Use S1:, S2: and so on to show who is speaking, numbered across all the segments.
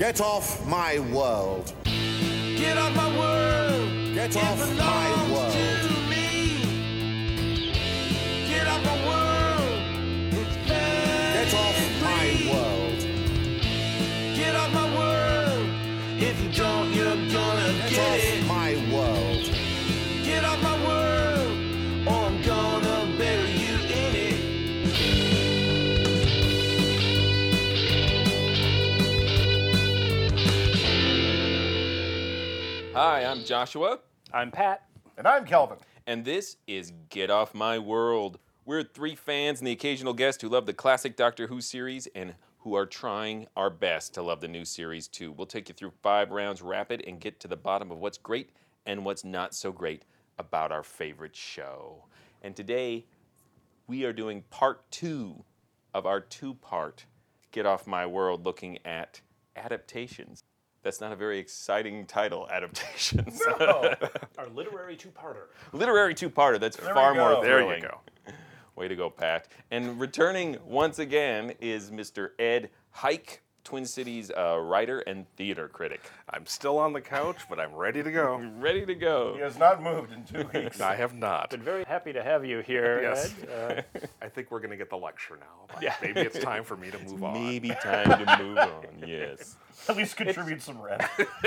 S1: Get off my world.
S2: Get off my world.
S1: Get off my world.
S2: To me. Get off my world. It's bad.
S1: Get off my world.
S2: Get off my world. If you don't, you're gonna
S1: Get
S2: get
S1: off
S2: it.
S1: my world.
S2: Get off my world, or I'm gonna bury you in it.
S3: Hi, I'm Joshua,
S4: I'm Pat.
S5: And I'm Kelvin.
S3: and this is Get Off My World. We're three fans and the occasional guest who love the classic Doctor Who series and who are trying our best to love the new series too. We'll take you through 5 rounds rapid and get to the bottom of what's great and what's not so great about our favorite show. And today, we are doing part 2 of our 2-part Get Off My World, looking at adaptations. That's not a very exciting title, adaptations.
S4: Our literary two-parter.
S3: Literary two-parter, that's
S5: There
S3: far
S5: we
S3: more
S5: go.
S3: thrilling.
S5: There you go.
S3: Way to go, Pat. And returning once again is Mr. Ed Hike, Twin Cities writer and theater critic.
S6: I'm still on the couch, but I'm ready to go.
S3: Ready to go.
S5: He has not moved in 2 weeks.
S6: I have not.
S4: Been very happy to have you here,
S6: Yes.
S4: Ed.
S6: I think we're going to get the lecture now. But
S4: Yeah.
S6: Maybe it's time for me to move on.
S3: Maybe time to move on, yes.
S5: At least contribute some rent.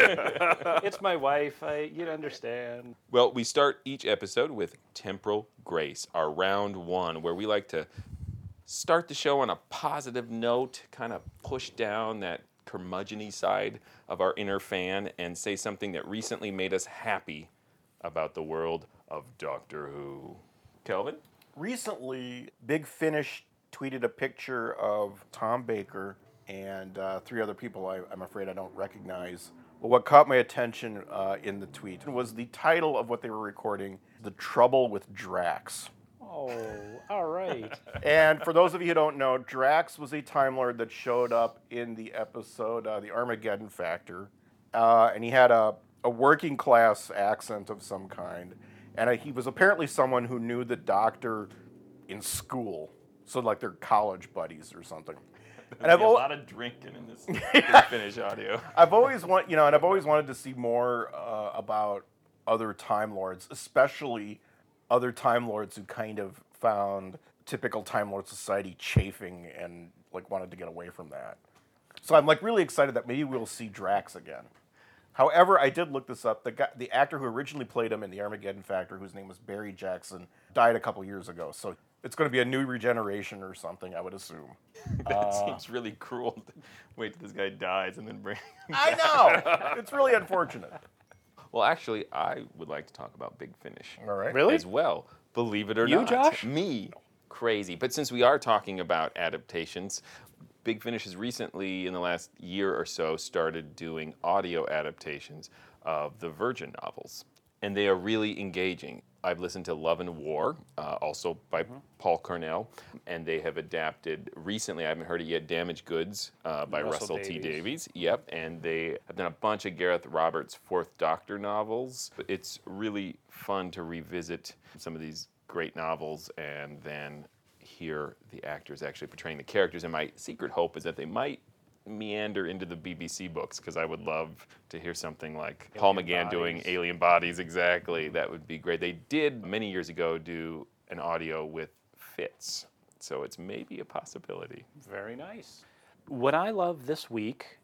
S4: It's my wife. You'd understand.
S3: Well, we start each episode with Temporal Grace, our round 1, where we like to start the show on a positive note, kind of push down that curmudgeon-y side of our inner fan and say something that recently made us happy about the world of Doctor Who. Kelvin?
S5: Recently, Big Finish tweeted a picture of Tom Baker and 3 other people I'm afraid I don't recognize. But what caught my attention in the tweet was the title of what they were recording, The Trouble with Drax.
S4: Oh, all right.
S5: And for those of you who don't know, Drax was a Time Lord that showed up in the episode The Armageddon Factor. And he had a working class accent of some kind. And he was apparently someone who knew the Doctor in school. So like they're college buddies or something. And
S3: There'll be a lot of drinking in this Big Finish audio.
S5: I've always wanted to see more about other Time Lords, especially other Time Lords who kind of found typical Time Lord society chafing and like wanted to get away from that. So I'm like really excited that maybe we'll see Drax again. However, I did look this up. The actor who originally played him in the Armageddon Factor, whose name was Barry Jackson, died a couple years ago. So it's going to be a new regeneration or something, I would assume.
S3: That seems really cruel. To wait till this guy dies and then bring him
S5: I know! It's really unfortunate.
S3: Well, actually, I would like to talk about Big Finish.
S5: All right.
S4: Really?
S3: As well, believe it or
S4: You,
S3: not.
S4: Josh?
S3: Me. Crazy. But since we are talking about adaptations, Big Finish has recently, in the last year or so, started doing audio adaptations of the Virgin novels. And they are really engaging. I've listened to Love and War, also by Paul Cornell, and they have adapted recently, I haven't heard it yet, Damaged Goods by Russell T. Davies. Yep, and they have done a bunch of Gareth Roberts' Fourth Doctor novels. It's really fun to revisit some of these great novels and then hear the actors actually portraying the characters. And my secret hope is that they might meander into the BBC books, because I would love to hear something like Paul McGann doing Alien Bodies. Exactly, that would be great. They did many years ago do an audio with Fitz, so it's maybe a possibility.
S4: Very nice. What I love this week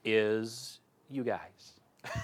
S4: is you guys.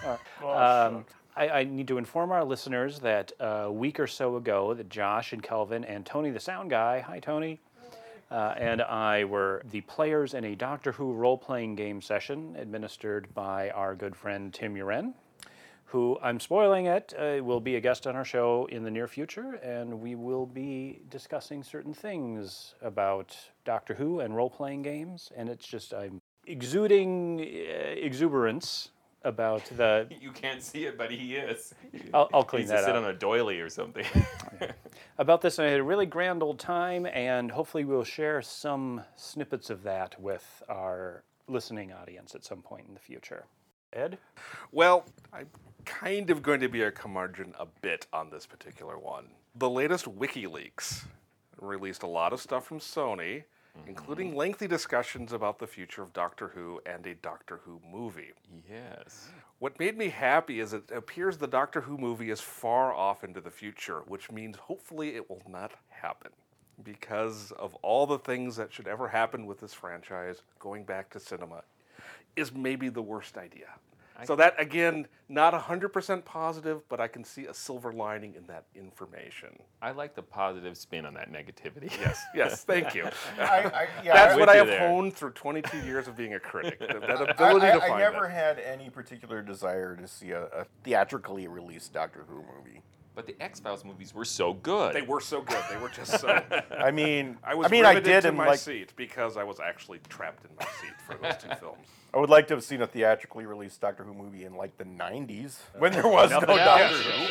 S4: I need to inform our listeners that a week or so ago that Josh and Kelvin and Tony the sound guy, hi Tony, and I were the players in a Doctor Who role-playing game session administered by our good friend Tim Uren, who, I'm spoiling it, will be a guest on our show in the near future, and we will be discussing certain things about Doctor Who and role-playing games, and it's just, I'm exuding exuberance about the...
S3: You can't see it, but he is.
S4: I'll clean
S3: He's
S4: that
S3: to sit
S4: up.
S3: on a doily or something.
S4: About this, and I had a really grand old time, and hopefully we'll share some snippets of that with our listening audience at some point in the future. Ed?
S6: Well, I'm kind of going to be a curmudgeon a bit on this particular one. The latest WikiLeaks released a lot of stuff from Sony, including lengthy discussions about the future of Doctor Who and a Doctor Who movie.
S3: Yes.
S6: What made me happy is it appears the Doctor Who movie is far off into the future, which means hopefully it will not happen. Because of all the things that should ever happen with this franchise, going back to cinema is maybe the worst idea. So that, again, not 100% positive, but I can see a silver lining in that information.
S3: I like the positive spin on that negativity.
S6: Yes, thank you.
S5: Yeah,
S6: That's
S3: with
S6: what I
S3: you
S6: have
S3: there.
S6: honed through 22 years of being a critic. That ability to find
S5: I never
S6: that.
S5: had any particular desire to see a theatrically released Doctor Who movie.
S3: But the X-Files movies were so good.
S6: They were so good. They were just so...
S5: I mean,
S6: I was
S5: I
S6: riveted
S5: did
S6: to
S5: in
S6: my
S5: like
S6: seat because I was actually trapped in my seat for those two films.
S5: I would like to have seen a theatrically released Doctor Who movie in like the 90s when there was no Doctor Who.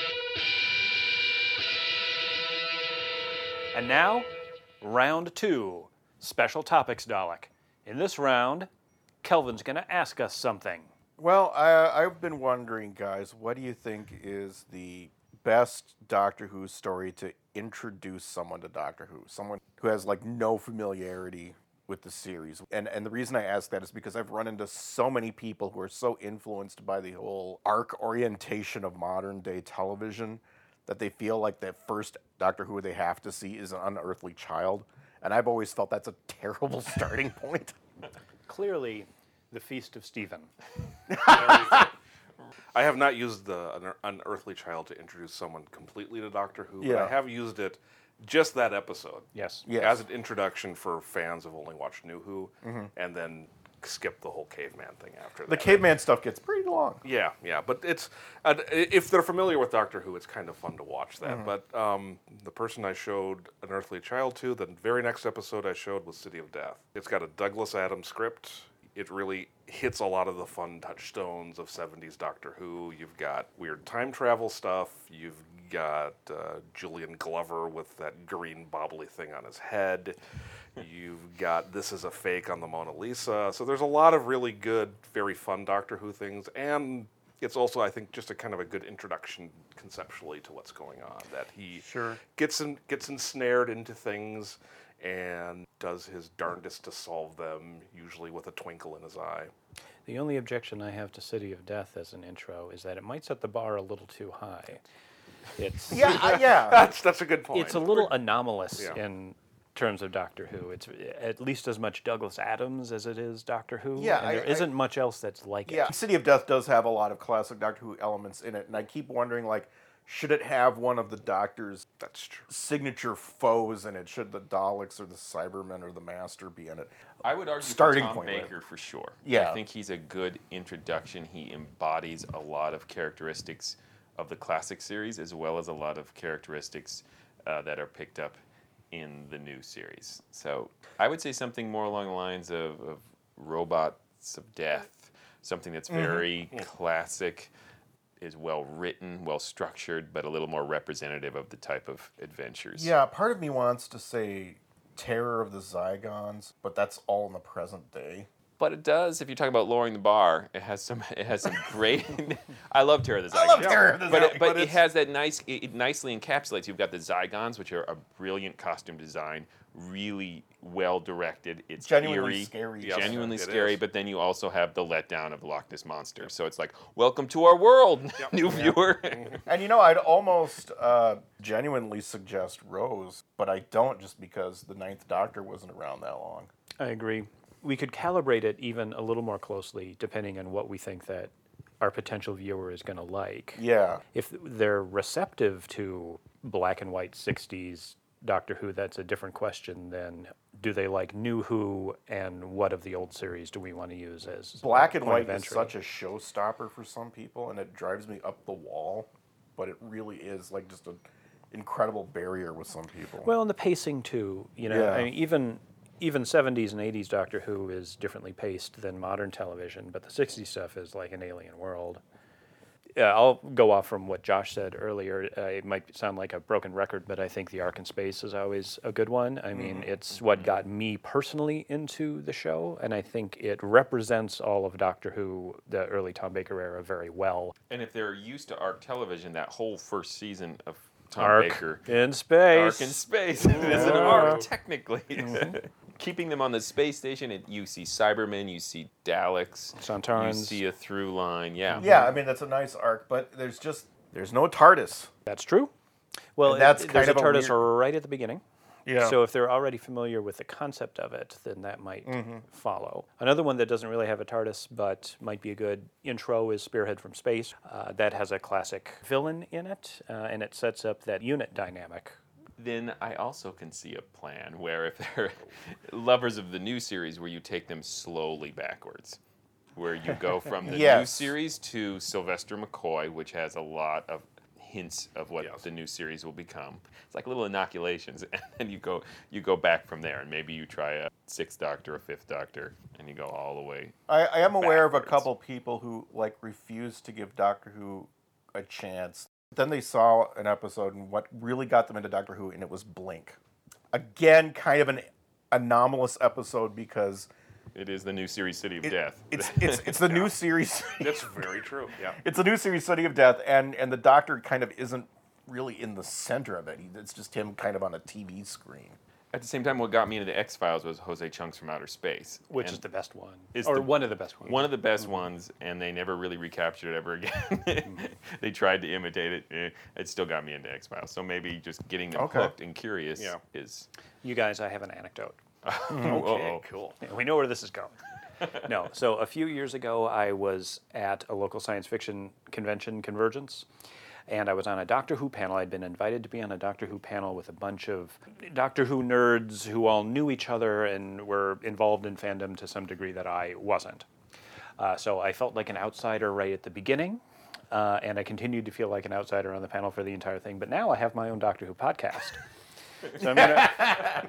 S4: And now, round 2, special topics, Dalek. In this round, Kelvin's going to ask us something.
S5: Well, I've been wondering, guys, what do you think is the best Doctor Who story to introduce someone to Doctor Who? Someone who has like no familiarity with the series. And the reason I ask that is because I've run into so many people who are so influenced by the whole arc orientation of modern day television that they feel like the first Doctor Who they have to see is an unearthly child. And I've always felt that's a terrible starting point.
S4: Clearly, the Feast of Stephen.
S6: I have not used the Unearthly Child to introduce someone completely to Doctor Who, but
S5: Yeah.
S6: I have used it just that episode.
S4: Yes.
S5: Yes.
S6: As an introduction for fans who've only watched New Who, and then skip the whole caveman thing after that.
S5: The caveman stuff gets pretty long.
S6: Yeah, but it's if they're familiar with Doctor Who, it's kind of fun to watch that. But the person I showed Unearthly Child to, the very next episode I showed was City of Death. It's got a Douglas Adams script. It really hits a lot of the fun touchstones of 70s Doctor Who. You've got weird time travel stuff. You've got Julian Glover with that green bobbly thing on his head. You've got This Is a Fake on the Mona Lisa. So there's a lot of really good, very fun Doctor Who things. And it's also, I think, just a kind of a good introduction conceptually to what's going on. That he gets ensnared into things and does his darndest to solve them, usually with a twinkle in his eye.
S4: The only objection I have to City of Death as an intro is that it might set the bar a little too high. It's
S5: Yeah.
S6: That's a good point.
S4: it's a little anomalous
S6: Yeah.
S4: in terms of Doctor Who. It's at least as much Douglas Adams as it is Doctor Who.
S5: Yeah,
S4: and there isn't much else that's like
S5: Yeah,
S4: it.
S5: City of Death does have a lot of classic Doctor Who elements in it, and I keep wondering, like, should it have one of the Doctor's
S6: That's true.
S5: signature foes in it? Should the Daleks or the Cybermen or the Master be in it?
S3: I would argue
S5: Starting
S3: for Tom
S5: point, right?
S3: Baker for sure.
S5: Yeah.
S3: I think he's a good introduction. He embodies a lot of characteristics of the classic series as well as a lot of characteristics that are picked up in the new series. So I would say something more along the lines of Robots of Death, something that's very classic, is well written, well structured, but a little more representative of the type of adventures.
S5: Yeah, part of me wants to say Terror of the Zygons, but that's all in the present day.
S3: But it does, if you talk about lowering the bar, it has some great. I love Terror of the Zygons.
S5: I love Terror of the Zygons.
S3: But it has that nice. It nicely encapsulates. You've got the Zygons, which are a brilliant costume design, really well directed. It's
S5: Genuinely
S3: eerie,
S5: scary.
S6: Yes.
S3: genuinely
S6: It
S3: scary.
S6: is.
S3: But then you also have the letdown of the Loch Ness monster. So it's like, welcome to our world, new viewer.
S5: And you know, I'd almost genuinely suggest Rose, but I don't, just because the Ninth Doctor wasn't around that long.
S4: I agree. We could calibrate it even a little more closely depending on what we think that our potential viewer is going to like.
S5: Yeah.
S4: If they're receptive to black and white 60s Doctor Who, that's a different question than do they like New Who and what of the old series do we want to use as
S5: Black and
S4: point of
S5: white is
S4: entry.
S5: such a showstopper for some people, and it drives me up the wall, but it really is like just an incredible barrier with some people.
S4: Well, and the pacing too. You know,
S5: Yeah.
S4: I mean, even 70s and 80s Doctor Who is differently paced than modern television, but the 60s stuff is like an alien world. I'll go off from what Josh said earlier. It might sound like a broken record, but I think The Ark in Space is always a good one. I mean, it's what got me personally into the show, and I think it represents all of Doctor Who, the early Tom Baker era, very well.
S3: And if they're used to Arc television, that whole first season of Tom
S4: Ark
S3: Baker.
S4: in Space.
S3: Arc in Space. It is an arc, technically. keeping them on the space station. You see Cybermen, you see Daleks,
S4: Sontarans.
S3: you see a through line. Yeah.
S5: Yeah, I mean that's a nice arc, but there's no TARDIS.
S4: That's true. Well,
S5: And that's
S4: there's
S5: kind of
S4: a
S5: a
S4: TARDIS
S5: weird-
S4: right at the beginning.
S5: Yeah.
S4: So if they're already familiar with the concept of it, then that might follow. Another one that doesn't really have a TARDIS, but might be a good intro is Spearhead from Space. That has a classic villain in it, and it sets up that unit dynamic.
S3: Then I also can see a plan where if they're lovers of the new series, where you take them slowly backwards. Where you go from the new
S5: Yes.
S3: series to Sylvester McCoy, which has a lot of hints of what the new series will become. It's like little inoculations, and then you go back from there, and maybe you try a 6th Doctor, a 5th Doctor, and you go all the way.
S5: I am aware of a
S3: backwards.
S5: couple people who like refused to give Doctor Who a chance. Then they saw an episode, and what really got them into Doctor Who, and it was Blink. Again, kind of an anomalous episode because
S3: It is the new series, City of Death.
S5: it's the new series.
S6: That's very true. Yeah.
S5: It's a new series, City of Death, and the Doctor kind of isn't really in the center of it. It's just him kind of on a TV screen.
S3: At the same time, what got me into the X-Files was Jose Chunks from Outer Space.
S4: Which
S3: And
S4: is the best one.
S3: It's
S4: Or
S3: the-
S4: one of the best ones.
S3: one of the best ones, and they never really recaptured it ever again. They tried to imitate it. It still got me into X-Files. So maybe just getting them
S5: Okay.
S3: hooked and curious
S6: Yeah.
S3: is...
S4: You guys, I have an anecdote.
S3: Okay,
S6: cool.
S4: Yeah, we know where this is going. No, so a few years ago, I was at a local science fiction convention, Convergence, and I was on a Doctor Who panel. I'd been invited to be on a Doctor Who panel with a bunch of Doctor Who nerds who all knew each other and were involved in fandom to some degree that I wasn't. So I felt like an outsider right at the beginning, and I continued to feel like an outsider on the panel for the entire thing. But now I have my own Doctor Who podcast. So I'm gonna.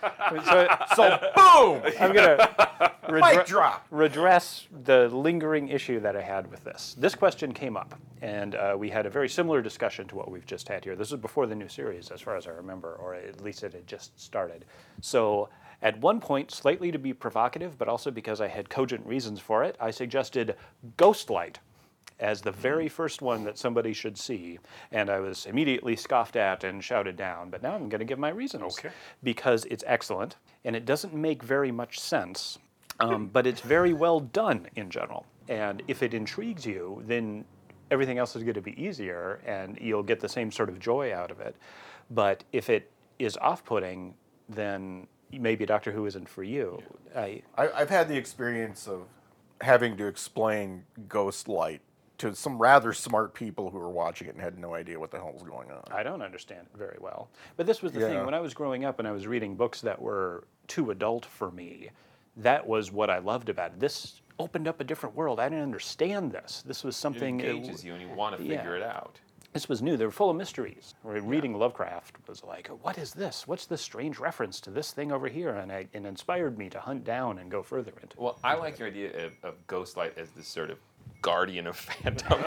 S5: So boom,
S4: I'm gonna
S5: mic drop.
S4: redress the lingering issue that I had with this. This question came up, and we had a very similar discussion to what we've just had here. This was before the new series, as far as I remember, or at least it had just started. So at one point, slightly to be provocative, but also because I had cogent reasons for it, I suggested Ghostlight as the very first one that somebody should see, and I was immediately scoffed at and shouted down. But now I'm going to give my reasons.
S6: Okay.
S4: Because it's excellent, and it doesn't make very much sense, but it's very well done in general. And if it intrigues you, then everything else is going to be easier, and you'll get the same sort of joy out of it. But if it is off-putting, then maybe Doctor Who isn't for you.
S5: I've had the experience of having to explain Ghostlight to some rather smart people who were watching it and had no idea what the hell was going on.
S4: I don't understand it very well. But this was the thing.
S5: Yeah.
S4: When I was growing up and I was reading books that were too adult for me, that was what I loved about it. This opened up a different world. I didn't understand this. This was
S3: It
S4: something...
S3: engages you, and you want to figure it out.
S4: This was new. They were full of mysteries. Reading Lovecraft was like, what is this? What's this strange reference to this thing over here? And it inspired me to hunt down and go further into it.
S3: Well, I like your idea of Ghostlight as this sort of guardian of fandom.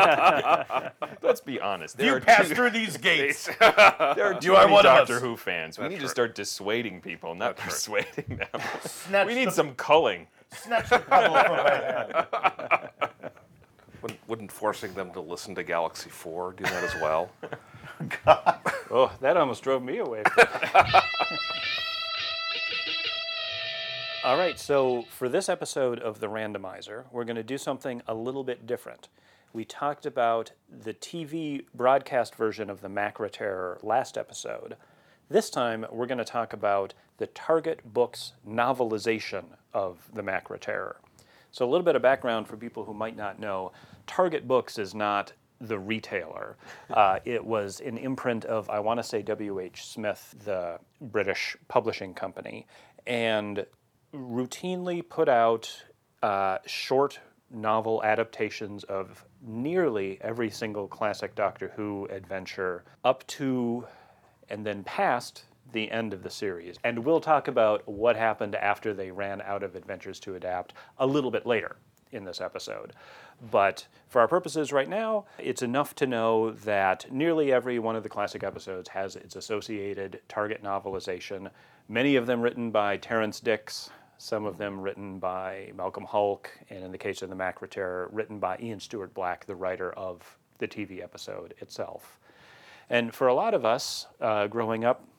S3: Let's be honest. There
S5: You
S3: are
S5: pass
S3: two,
S5: through these gates.
S3: there are too
S5: I
S3: many
S5: one of
S3: Doctor
S5: us?
S3: Who fans. We need to
S6: right.
S3: start dissuading people, not persuading them.
S5: Snatch
S3: We need
S5: the-
S3: some culling.
S5: Snatch the pebble from my hand.
S6: Wouldn't forcing them to listen to Galaxy 4 do that as well?
S4: Oh, that almost drove me away. From it. All right, so for this episode of The Randomizer, we're going to do something a little bit different. We talked about the TV broadcast version of the Macra Terror last episode. This time, we're going to talk about the Target Books novelization of the Macra Terror. So a little bit of background for people who might not know. Target Books is not the retailer. It was an imprint of, I want to say, W.H. Smith, the British publishing company, and routinely put out short novel adaptations of nearly every single classic Doctor Who adventure up to and then past the end of the series. And we'll talk about what happened after they ran out of adventures to adapt a little bit later in this episode. But for our purposes right now, it's enough to know that nearly every one of the classic episodes has its associated Target novelization, many of them written by Terrence Dicks, some of them written by Malcolm Hulke, and in the case of the Macra Terror, written by Ian Stewart Black, the writer of the TV episode itself. And for a lot of us growing up,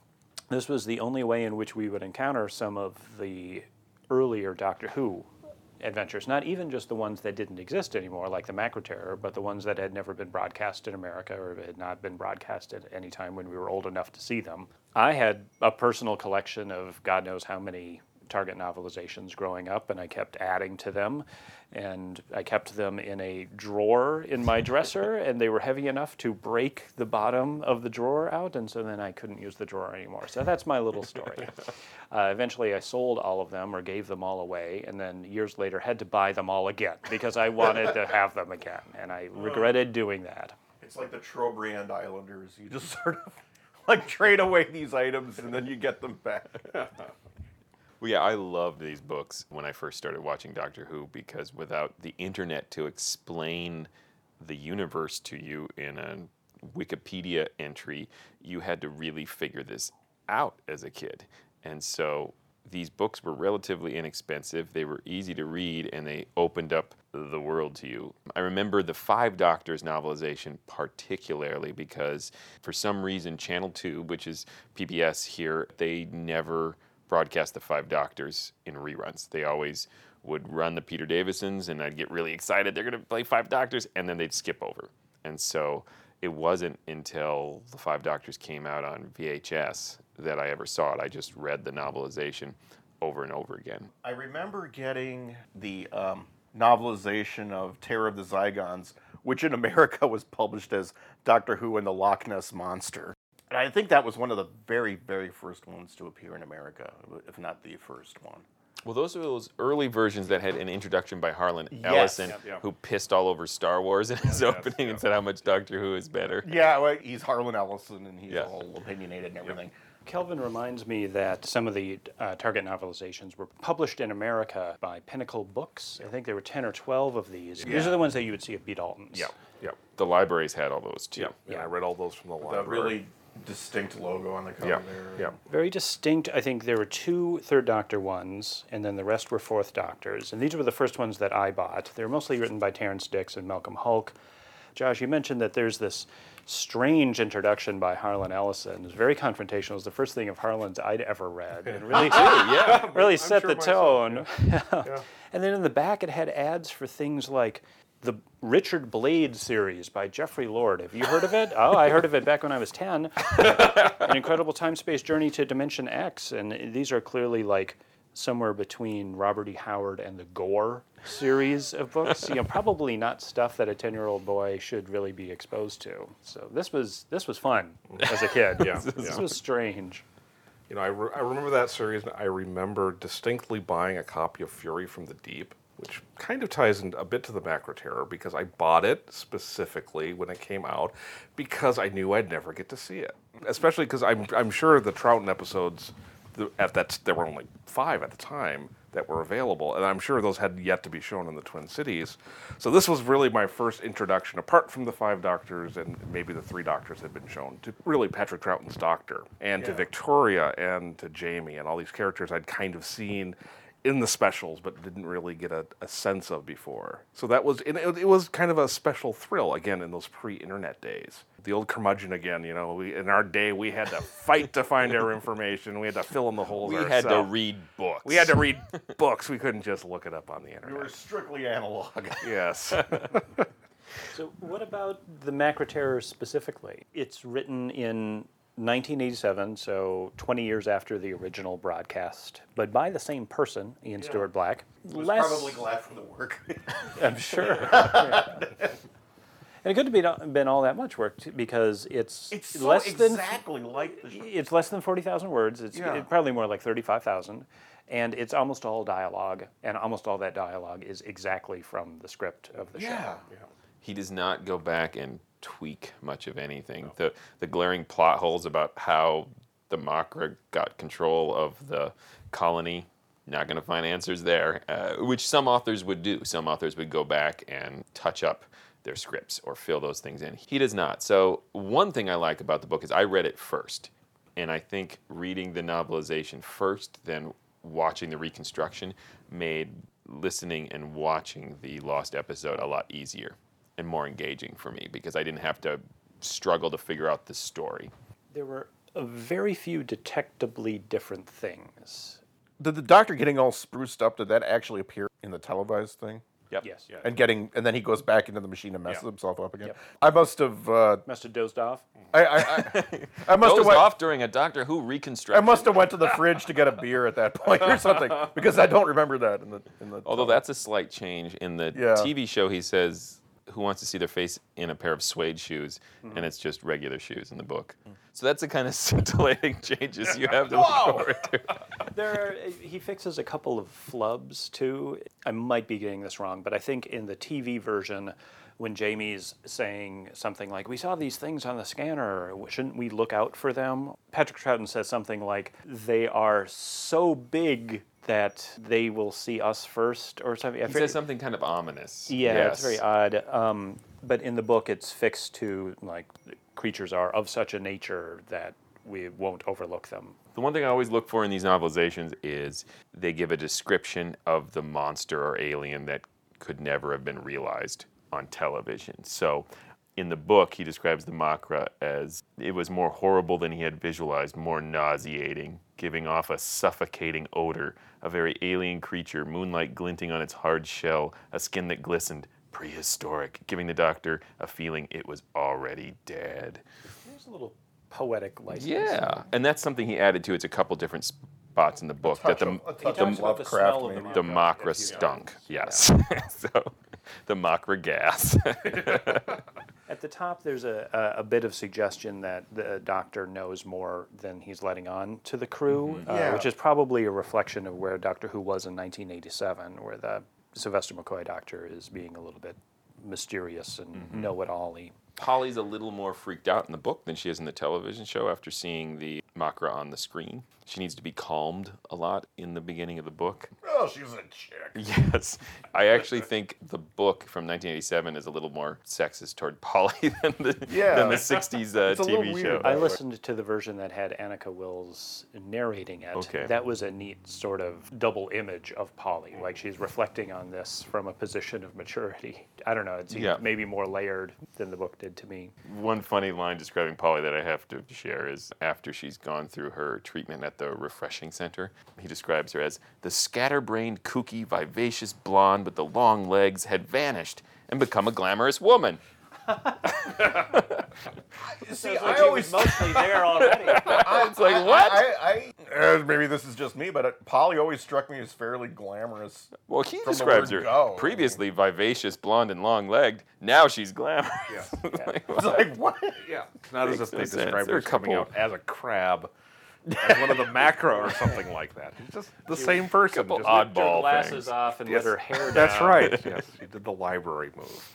S4: this was the only way in which we would encounter some of the earlier Doctor Who adventures, not even just the ones that didn't exist anymore, like the Macro Terror, but the ones that had never been broadcast in America or had not been broadcast at any time when we were old enough to see them. I had a personal collection of God knows how many Target novelizations growing up, and I kept adding to them, and I kept them in a drawer in my dresser, and they were heavy enough to break the bottom of the drawer out, and so then I couldn't use the drawer anymore. So that's my little story. Eventually I sold all of them or gave them all away, and then years later had to buy them all again because I wanted to have them again, and I regretted doing that.
S5: It's like the Trobriand Islanders. You just sort of like trade away these items and then you get them back.
S3: Well, yeah, I loved these books when I first started watching Doctor Who because without the internet to explain the universe to you in a Wikipedia entry, you had to really figure this out as a kid. And so these books were relatively inexpensive, they were easy to read, and they opened up the world to you. I remember the Five Doctors novelization particularly because for some reason Channel 2, which is PBS here, they never broadcast the Five Doctors in reruns. They always would run the Peter Davisons, and I'd get really excited. They're going to play Five Doctors, and then they'd skip over. And so it wasn't until the Five Doctors came out on VHS that I ever saw it. I just read the novelization over and over again.
S5: I remember getting the novelization of Terror of the Zygons, which in America was published as Doctor Who and the Loch Ness Monster. And I think that was one of the very, very first ones to appear in America, if not the first one.
S3: Well, those are those early versions that had an introduction by Harlan
S5: Yes.
S3: Ellison,
S6: Yep.
S3: who pissed all over Star Wars in his opening and said how much Doctor Who is better.
S5: Yeah, well, he's Harlan Ellison, and he's
S3: Yeah.
S5: all opinionated and everything.
S4: Kelvin reminds me that some of the Target novelizations were published in America by Pinnacle Books. I think there were 10 or 12 of these. These are the ones that you would see at B. Dalton's.
S6: Yep.
S3: The libraries had all those too.
S6: Yep. Yeah, I read all those from the
S5: The
S6: library.
S5: really distinct logo on the cover
S6: Yeah.
S5: there.
S6: Yeah.
S4: Very distinct. I think there were 2 Third Doctor ones, and then the rest were Fourth Doctors. And these were the first ones that I bought. They were mostly written by Terrence Dix and Malcolm Hulke. Josh, you mentioned that there's this strange introduction by Harlan Ellison. It's very confrontational. It was the first thing of Harlan's I'd ever read. And really, really set
S6: sure
S4: the tone. And then in the back, it had ads for things like the Richard Blade series by Jeffrey Lord. Have you heard of it? Oh, I heard of it back when I was 10. An incredible time-space journey to Dimension X. And these are clearly like somewhere between Robert E. Howard and the Gore series of books. Probably not stuff that a 10-year-old boy should really be exposed to. So this was fun as a kid. This was strange.
S6: You know, I remember that series, and I remember distinctly buying a copy of Fury from the Deep, which kind of ties in a bit to the Macro Terror, because I bought it specifically when it came out because I knew I'd never get to see it. Especially because I'm sure the Troughton episodes, there were only 5 at the time that were available, and I'm sure those had yet to be shown in the Twin Cities. So this was really my first introduction, apart from the 5 Doctors and maybe the 3 Doctors had been shown, to really Patrick Troughton's Doctor, and to Victoria, and to Jamie, and all these characters I'd kind of seen in the specials, but didn't really get a sense of before. So that was, it was kind of a special thrill, again, in those pre-internet days. The old curmudgeon again, in our day, we had to fight to find our information. We had to fill in the holes
S3: We
S6: ourselves.
S3: had to read books.
S6: We had to read books. We couldn't just look it up on the
S5: We
S6: internet.
S5: were strictly analog.
S6: Yes.
S4: So what about the Macro Terror specifically? It's written in 1987, so 20 years after the original broadcast, but by the same person, Ian Stewart Black.
S5: I was probably glad for the work.
S4: I'm sure. And it couldn't have been all that much work because it's
S5: It's
S4: less than
S5: exactly like the show.
S4: it's less than 40,000 words. It's probably more like 35,000, and it's almost all dialogue, and almost all that dialogue is exactly from the script of the show.
S3: He does not go back and tweak much of anything. The glaring plot holes about how the Makra got control of the colony, not going to find answers there, which some authors would do. Some authors would go back and touch up their scripts or fill those things in. He does not. So one thing I like about the book is I read it first, and I think reading the novelization first, then watching the reconstruction, made listening and watching the lost episode a lot easier and more engaging for me because I didn't have to struggle to figure out the story.
S4: There were very few detectably different things.
S5: Did the Doctor getting all spruced up, did that actually appear in the televised thing?
S3: Yep.
S4: Yes.
S6: Yeah.
S5: And then he goes back into the machine and messes
S6: Yeah.
S5: himself up again.
S4: Yep.
S5: I must have
S4: Must have dozed off.
S5: I must have
S3: Goes
S5: went,
S3: off during a Doctor Who
S5: I
S3: reconstruction.
S5: must have went to the fridge to get a beer at that point or something because I don't remember that in the
S3: Although that's a slight change. In the
S5: Yeah.
S3: TV show, he says, who wants to see their face in a pair of suede shoes? And it's just regular shoes in the book. So that's the kind of scintillating changes you have to look forward to.
S4: He fixes a couple of flubs too. I might be getting this wrong, but I think in the TV version, when Jamie's saying something like, "We saw these things on the scanner, shouldn't we look out for them?" Patrick Troughton says something like, "They are so big that they will see us first," or something.
S3: He says something kind of ominous.
S4: Yeah,
S3: Yes.
S4: it's very odd. But in the book, it's fixed to like the creatures are of such a nature that we won't overlook them.
S3: The one thing I always look for in these novelizations is they give a description of the monster or alien that could never have been realized on television. So in the book, he describes the Makra as it was more horrible than he had visualized, more nauseating, giving off a suffocating odor, a very alien creature, moonlight glinting on its hard shell, a skin that glistened, prehistoric, giving the Doctor a feeling it was already dead.
S4: There's a little poetic license.
S3: Yeah, and that's something he added to. It's a couple different spots in the book that
S5: a touch
S4: talks
S5: of
S4: about the
S5: Lovecraft
S4: smell of the
S5: maybe.
S3: the
S4: Makra.
S3: Makra stunk. Yes, so the Makra gas.
S4: At the top, there's a bit of suggestion that the Doctor knows more than he's letting on to the crew,
S5: Yeah.
S4: which is probably a reflection of where Doctor Who was in 1987, where the Sylvester McCoy Doctor is being a little bit mysterious and know-it-all-y.
S3: Polly's a little more freaked out in the book than she is in the television show after seeing the Makra on the screen. She needs to be calmed a lot in the beginning of the book.
S5: Oh, she's a chick.
S3: Yes. I actually think the book from 1987 is a little more sexist toward Polly than the 60s
S5: It's a little
S3: TV
S5: weird.
S3: show.
S4: I listened to the version that had Annika Wills narrating it.
S3: Okay.
S4: That was a neat sort of double image of Polly. Like she's reflecting on this from a position of maturity. I don't know, it seemed
S3: Yeah.
S4: maybe more layered than the book did to me.
S3: One funny line describing Polly that I have to share is after she's gone through her treatment at the refreshing center, he describes her as the scatterbrained, kooky, vivacious blonde with the long legs had vanished and become a glamorous woman.
S5: See, I always
S4: mostly there already.
S3: It's like, what?
S5: Maybe this is just me, but Polly always struck me as fairly glamorous.
S3: Well, he
S5: From the
S3: describes
S5: word
S3: her
S5: go.
S3: previously vivacious, blonde, and long-legged. Now she's glamorous.
S5: It's like, what?
S6: Yeah, it's not as
S3: Makes
S6: if
S3: no
S6: they
S3: sense.
S6: described
S3: There are
S6: her coming
S3: couple-
S6: out as a crab, as one of the Makra or something like that. He's just the same person.
S3: couple
S6: just-
S3: odd-
S4: Her
S3: Ball
S4: glasses
S3: things.
S4: off and
S6: Yes,
S4: let her hair down.
S6: That's right. Yes, she did the library move.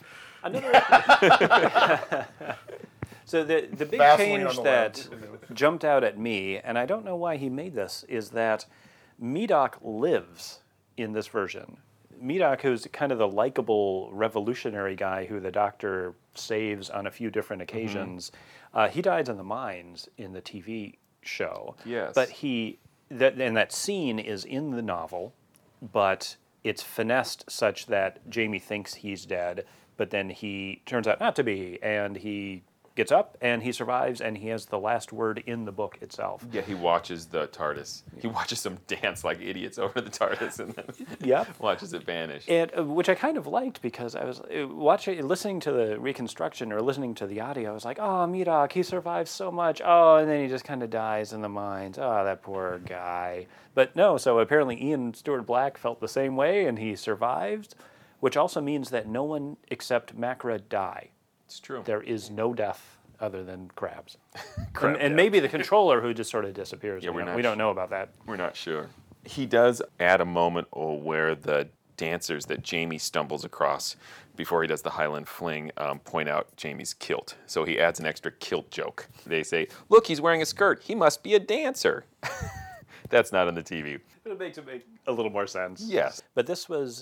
S4: So the big
S5: Vaseline on
S4: change
S5: the
S4: that jumped out at me, and I don't know why he made this, is that Medoc lives in this version. Medoc, who's kind of the likable revolutionary guy who the Doctor saves on a few different occasions, he dies in the mines in the TV show.
S3: Yes.
S4: But and that scene is in the novel, but it's finessed such that Jamie thinks he's dead, but then he turns out not to be, and he gets up and he survives, and he has the last word in the book itself.
S3: Yeah, he watches the TARDIS. He watches them dance like idiots over the TARDIS and then
S4: Yep.
S3: watches it vanish.
S4: And, which I kind of liked because I was listening to the reconstruction or listening to the audio. I was like, oh, Medoc, he survives so much. Oh, and then he just kind of dies in the mines. Oh, that poor guy. But no, so apparently Ian Stewart Black felt the same way and he survived, which also means that no one except Makra die.
S3: It's true.
S4: There is no death other than crabs. And maybe the controller who just sort of disappears.
S3: Yeah,
S4: we don't know about that.
S3: We're not sure. He does add a moment where the dancers that Jamie stumbles across before he does the Highland Fling point out Jamie's kilt. So he adds an extra kilt joke. They say, look, he's wearing a skirt. He must be a dancer. That's not on the TV.
S4: It makes it make a little more sense.
S3: Yes.
S4: But this was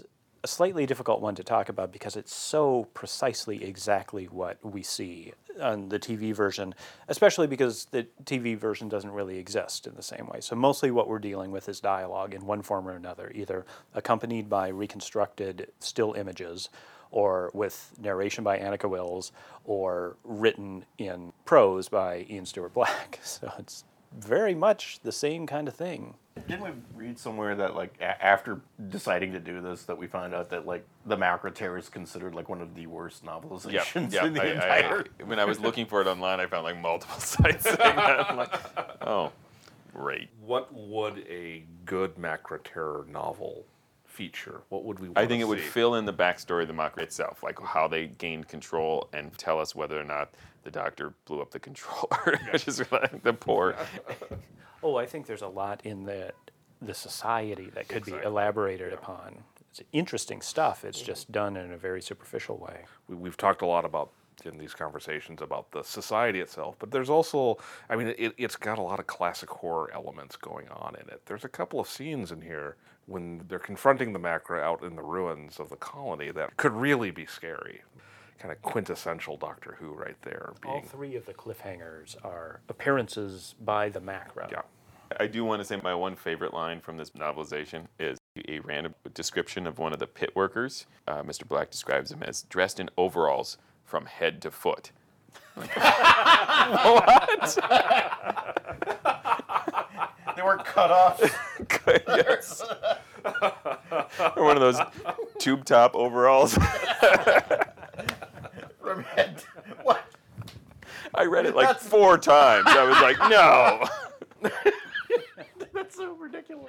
S4: a slightly difficult one to talk about because it's so precisely exactly what we see on the TV version, especially because the TV version doesn't really exist in the same way. So mostly what we're dealing with is dialogue in one form or another, either accompanied by reconstructed still images, or with narration by Annika Wills, or written in prose by Ian Stewart Black. So it's very much the same kind of thing.
S5: Didn't we read somewhere that, like, after deciding to do this, that we found out that, like, the Macra Tear is considered, like, one of the worst novelizations in the entire...
S3: When I was looking for it online, I found, like, multiple sites saying that. I'm like, oh, great.
S6: What would a good Macra Terror novel feature? What would we want
S3: I think
S6: to
S3: it would
S6: see?
S3: fill in the backstory of the Macra itself, like how they gained control and tell us whether or not the Doctor blew up the controller. Just like the poor...
S4: Oh, I think there's a lot in the society that could be elaborated upon. It's interesting stuff. It's just done in a very superficial way.
S6: We've talked a lot about in these conversations about the society itself, but there's also, I mean, it's got a lot of classic horror elements going on in it. There's a couple of scenes in here when they're confronting the Macra out in the ruins of the colony that could really be scary. Kind of quintessential Doctor Who right there.
S4: All three of the cliffhangers are appearances by the Macra.
S6: Yeah.
S3: I do want to say my one favorite line from this novelization is a random description of one of the pit workers. Mr. Black describes him as dressed in overalls from head to foot. What?
S5: They were cut off.
S3: Yes. Or one of those tube top overalls.
S5: From head to... What?
S3: I read it like 4 times. I was like, no.
S5: That's so ridiculous.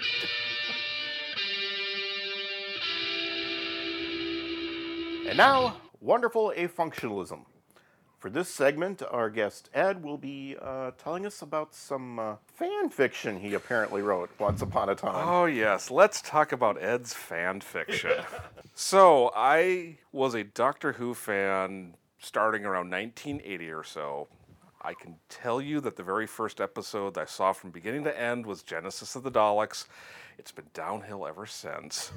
S5: And now, wonderful afunctionalism. For this segment, our guest Ed will be telling us about some fan fiction he apparently wrote once upon a time.
S6: Oh, yes. Let's talk about Ed's fan fiction. So, I was a Doctor Who fan starting around 1980 or so. I can tell you that the very first episode I saw from beginning to end was Genesis of the Daleks. It's been downhill ever since.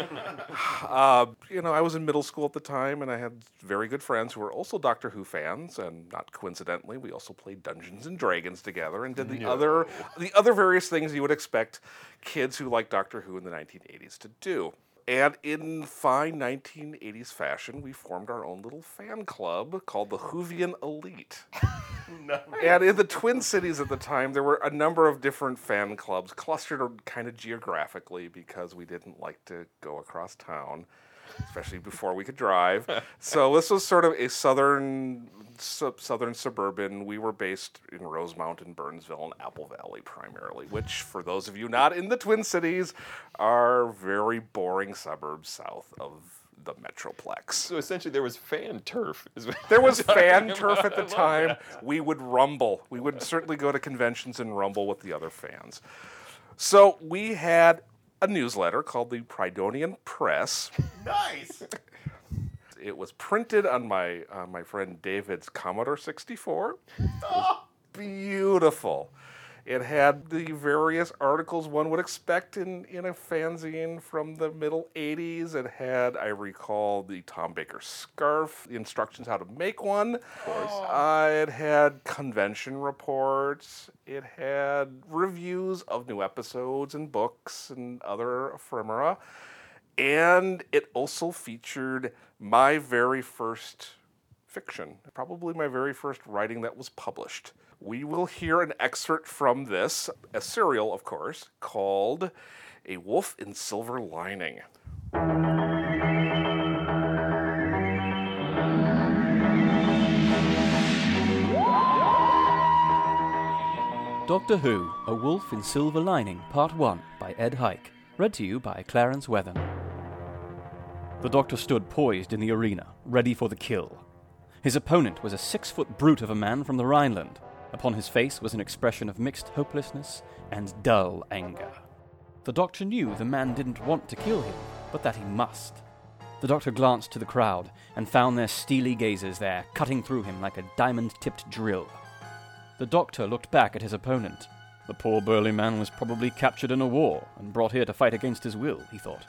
S6: I was in middle school at the time, and I had very good friends who were also Doctor Who fans, and not coincidentally, we also played Dungeons and Dragons together and did the other various things you would expect kids who like Doctor Who in the 1980s to do. And in fine 1980s fashion, we formed our own little fan club called the Whovian Elite. And in the Twin Cities at the time, there were a number of different fan clubs clustered kind of geographically because we didn't like to go across town, especially before we could drive. So this was sort of a southern suburban. We were based in Rosemount and Burnsville and Apple Valley primarily, which, for those of you not in the Twin Cities, are very boring suburbs south of the Metroplex.
S3: So essentially there was fan turf.
S6: There was fan turf at the time. We would rumble. We would certainly go to conventions and rumble with the other fans. So we had a newsletter called the Prydonian Press.
S5: Nice!
S6: It was printed on my friend David's Commodore 64. Oh. Beautiful. It had the various articles one would expect in a fanzine from the middle 80s. It had, I recall, the Tom Baker scarf, the instructions how to make one. Of course. It had convention reports. It had reviews of new episodes and books and other ephemera. And it also featured my very first fiction, probably my very first writing that was published. We will hear an excerpt from this, a serial, of course, called A Wolf in Silver Lining.
S7: Doctor Who, A Wolf in Silver Lining, Part 1, by Ed Hike. Read to you by Clarence Wethen. The Doctor stood poised in the arena, ready for the kill. His opponent was a 6-foot brute of a man from the Rhineland. Upon his face was an expression of mixed hopelessness and dull anger. The Doctor knew the man didn't want to kill him, but that he must. The Doctor glanced to the crowd and found their steely gazes there, cutting through him like a diamond-tipped drill. The Doctor looked back at his opponent. The poor burly man was probably captured in a war and brought here to fight against his will, he thought.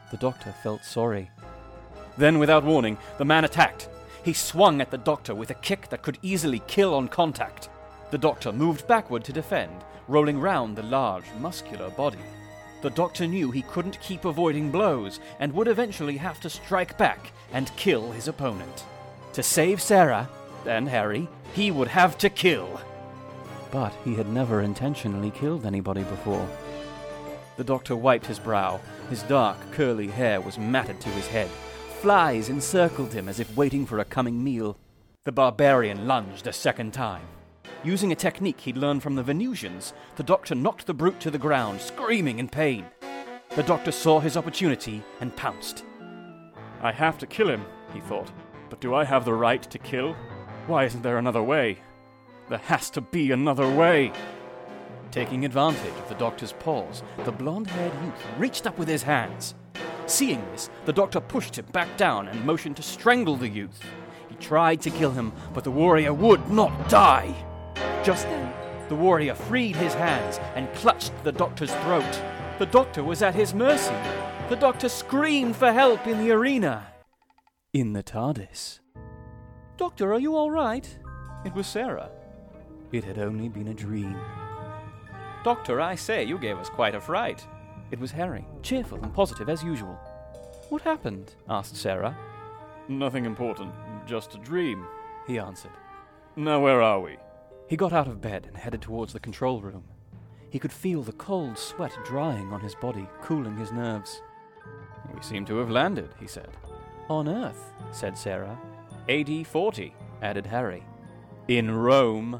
S7: The doctor felt sorry. Then, without warning, the man attacked. He swung at the doctor with a kick that could easily kill on contact. The doctor moved backward to defend, rolling round the large, muscular body. The doctor knew he couldn't keep avoiding blows and would eventually have to strike back and kill his opponent. To save Sarah and Harry, he would have to kill. But he had never intentionally killed anybody before. The doctor wiped his brow. His dark, curly hair was matted to his head. Flies encircled him as if waiting for a coming meal. The barbarian lunged a second time. Using a technique he'd learned from the Venusians, the doctor knocked the brute to the ground, screaming in pain. The doctor saw his opportunity and pounced. I have to kill him, he thought. But do I have the right to kill? Why isn't there another way? There has to be another way. Taking advantage of the doctor's pause, the blonde-haired youth reached up with his hands. Seeing this, the doctor pushed him back down and motioned to strangle the youth. He tried to kill him, but the warrior would not die. Just then, the warrior freed his hands and clutched the doctor's throat. The doctor was at his mercy. The doctor screamed for help in the arena. In the TARDIS. Doctor, are you all right? It was Sarah. It had only been a dream. Doctor, I say, you gave us quite a fright. It was Harry, cheerful and positive as usual. What happened? Asked Sarah. Nothing important, just a dream, he answered. Now where are we? He got out of bed and headed towards the control room. He could feel the cold sweat drying on his body, cooling his nerves. We seem to have landed, he said. On Earth, said Sarah. AD 40, added Harry. In Rome.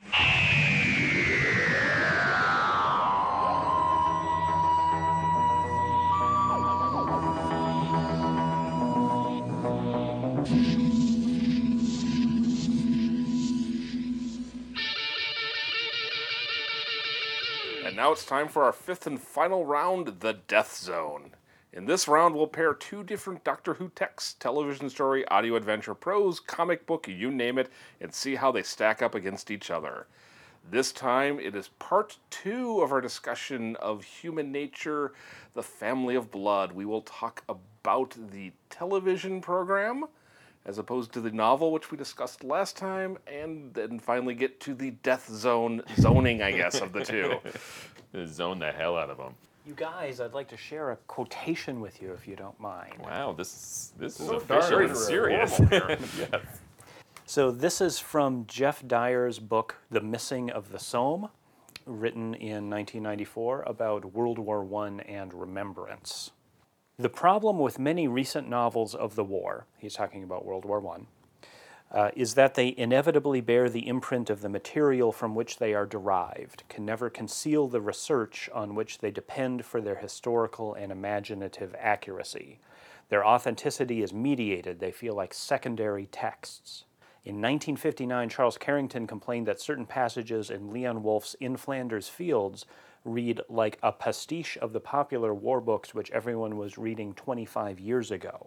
S6: And now it's time for our fifth and final round, the Death Zone. In this round, we'll pair two different Doctor Who texts, television story, audio adventure, prose, comic book, you name it, and see how they stack up against each other. This time, it is part 2 of our discussion of Human Nature, the Family of Blood. We will talk about the television program, as opposed to the novel, which we discussed last time, and then finally get to the Death Zone, zoning, I guess, of the two.
S3: Zone the hell out of them.
S4: You guys, I'd like to share a quotation with you if you don't mind.
S3: Wow, this is
S5: So
S3: official and
S5: darn
S3: serious.
S5: formal
S3: Yes.
S4: So this is from Jeff Dyer's book, The Missing of the Somme, written in 1994 about World War I and remembrance. The problem with many recent novels of the war, he's talking about World War I, is that they inevitably bear the imprint of the material from which they are derived, can never conceal the research on which they depend for their historical and imaginative accuracy. Their authenticity is mediated, they feel like secondary texts. In 1959, Charles Carrington complained that certain passages in Leon Wolf's In Flanders Fields read like a pastiche of the popular war books which everyone was reading 25 years ago.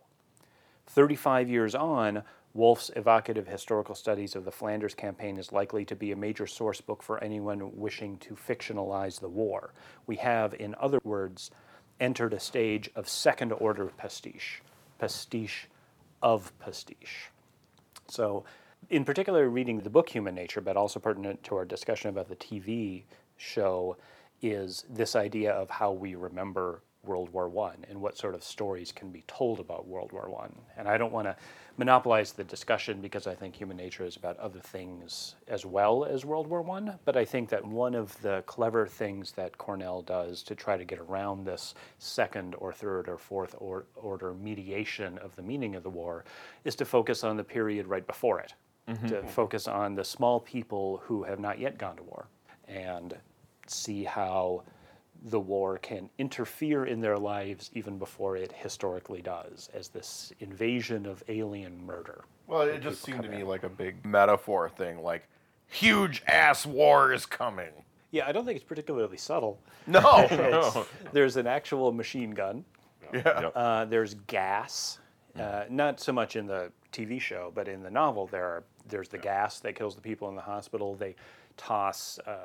S4: 35 years on, Wolf's evocative historical studies of the Flanders campaign is likely to be a major source book for anyone wishing to fictionalize the war. We have, in other words, entered a stage of second-order pastiche, pastiche of pastiche. So, in particular, reading the book Human Nature, but also pertinent to our discussion about the TV show, is this idea of how we remember World War I and what sort of stories can be told about World War I. And I don't want to monopolize the discussion because I think Human Nature is about other things as well as World War I, but I think that one of the clever things that Cornell does to try to get around this second or third or fourth order mediation of the meaning of the war is to focus on the period right before it, to focus on the small people who have not yet gone to war and see how the war can interfere in their lives even before it historically does, as this invasion of alien murder.
S5: Well, it just seemed to me like a big metaphor thing, like, huge ass war is coming.
S4: Yeah, I don't think it's particularly subtle.
S5: No.
S4: There's an actual machine gun.
S5: Yeah.
S4: There's gas. Not so much in the TV show, but in the novel, there's the gas that kills the people in the hospital. They toss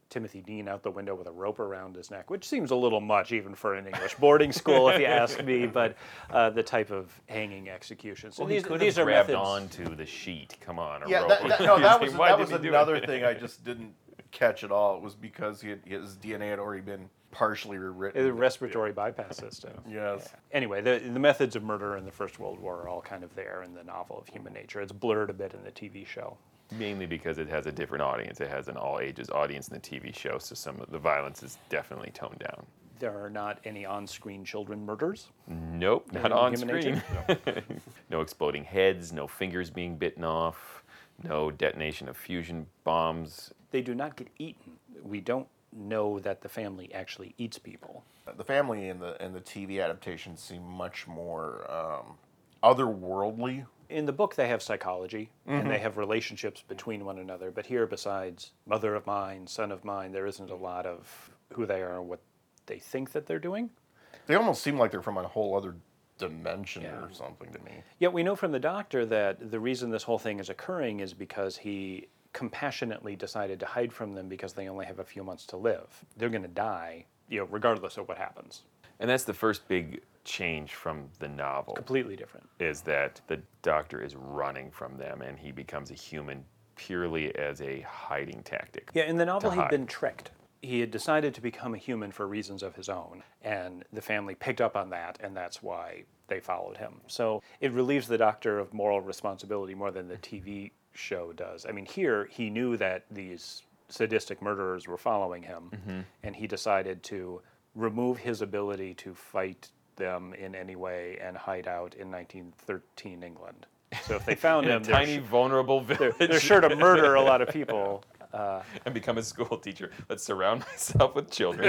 S4: Timothy Dean out the window with a rope around his neck, which seems a little much even for an English boarding school, if you ask me, but the type of hanging executions.
S3: Well,
S4: And
S3: he could have
S4: are
S3: grabbed
S4: methods.
S3: onto the sheet. Come on, a
S5: Yeah,
S3: rope.
S5: that was
S3: did he do
S5: another
S3: it?
S5: thing I just didn't catch at all. It was because his DNA had already been partially rewritten.
S4: The respiratory bypass system.
S5: Yes.
S4: Anyway, the methods of murder in the First World War are all kind of there in the novel of Human Nature. It's blurred a bit in the TV show.
S3: Mainly because it has a different audience. It has an all-ages audience in the TV show, so some of the violence is definitely toned down.
S4: There are not any on-screen children murders.
S3: Nope, not
S4: In
S3: on
S4: Human
S3: screen.
S4: Nature?
S3: No exploding heads, no fingers being bitten off, no detonation of fusion bombs.
S4: They do not get eaten. We don't know that the family actually eats people.
S5: The family in the TV adaptations seem much more otherworldly.
S4: In the book, they have psychology, and they have relationships between one another. But here, besides mother of mine, son of mine, there isn't a lot of who they are and what they think that they're doing.
S5: They almost seem like they're from a whole other dimension
S4: Yeah.
S5: or something to me.
S4: Yet we know from the doctor that the reason this whole thing is occurring is because he compassionately decided to hide from them because they only have a few months to live. They're going to die, regardless of what happens.
S3: And that's the first big change from the novel.
S4: Completely different.
S3: Is that the doctor is running from them and he becomes a human purely as a hiding tactic.
S4: Yeah, in the novel,
S3: To
S4: he'd
S3: hide.
S4: been tricked. He had decided to become a human for reasons of his own, and the family picked up on that, and that's why they followed him. So it relieves the doctor of moral responsibility more than the TV show does. I mean, here, he knew that these sadistic murderers were following him, and he decided to remove his ability to fight them in any way and hide out in 1913 England. So if they found
S3: In
S4: him,
S3: a tiny, vulnerable village.
S4: they're sure to murder a lot of people.
S3: And become a school teacher. Let's surround myself with children.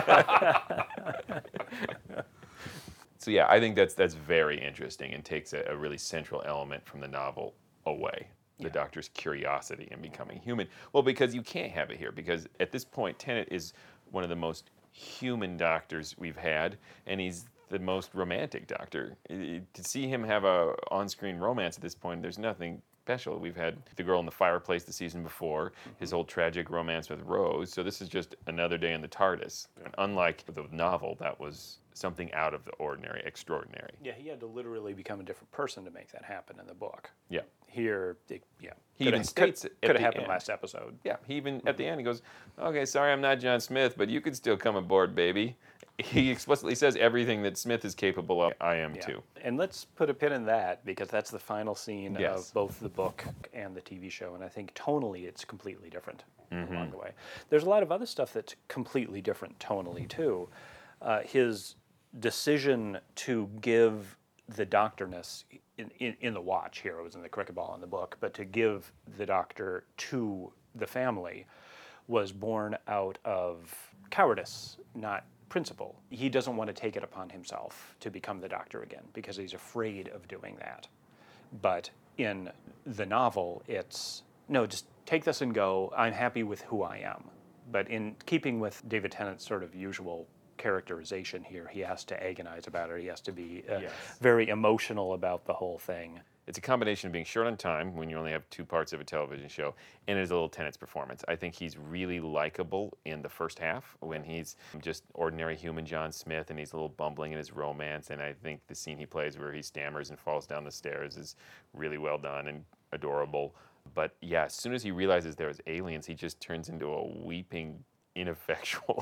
S3: So yeah, I think that's very interesting and takes a really central element from the novel away. The doctor's curiosity in becoming human. Well, because you can't have it here, because at this point, Tennant is one of the most human doctors we've had, and he's the most romantic doctor. To see him have a on-screen romance at this point, there's nothing special. We've had The Girl in the Fireplace the season before, his old tragic romance with Rose, so this is just another day in the TARDIS. And unlike the novel, that was something out of the ordinary, extraordinary.
S4: Yeah, he had to literally become a different person to make that happen in the book.
S3: Yeah.
S4: Here,
S3: He even states it at
S4: could have
S3: the
S4: happened
S3: end.
S4: last episode.
S3: Yeah, he even, at the end, he goes, okay, sorry I'm not John Smith, but you could still come aboard, baby. He explicitly says everything that Smith is capable of, I am too.
S4: And let's put a pin in that because that's the final scene
S3: Yes.
S4: of both the book and the TV show. And I think tonally it's completely different along the way. There's a lot of other stuff that's completely different tonally too. His decision to give the doctorness in the watch here, it was in the cricket ball in the book, but to give the doctor to the family was born out of cowardice, not principle. He doesn't want to take it upon himself to become the doctor again because he's afraid of doing that. But in the novel, it's, no, just take this and go. I'm happy with who I am. But in keeping with David Tennant's sort of usual characterization here, he has to agonize about it. He has to be very emotional about the whole thing.
S3: It's a combination of being short on time when you only have 2 parts of a television show, and his little Tennant's performance. I think he's really likable in the first half when he's just ordinary human John Smith and he's a little bumbling in his romance. And I think the scene he plays where he stammers and falls down the stairs is really well done and adorable. But yeah, as soon as he realizes there's aliens, he just turns into a weeping ineffectual.